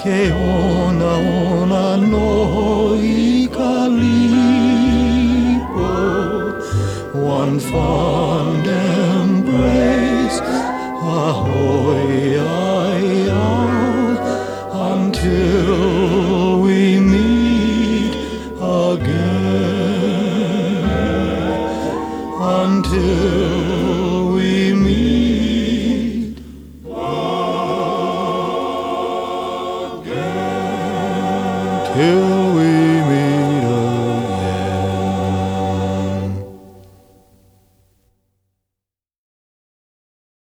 ke ona ona no I ka lipo. One fond embrace, ahoy, ai, out, until we meet again. Until we meet again. Till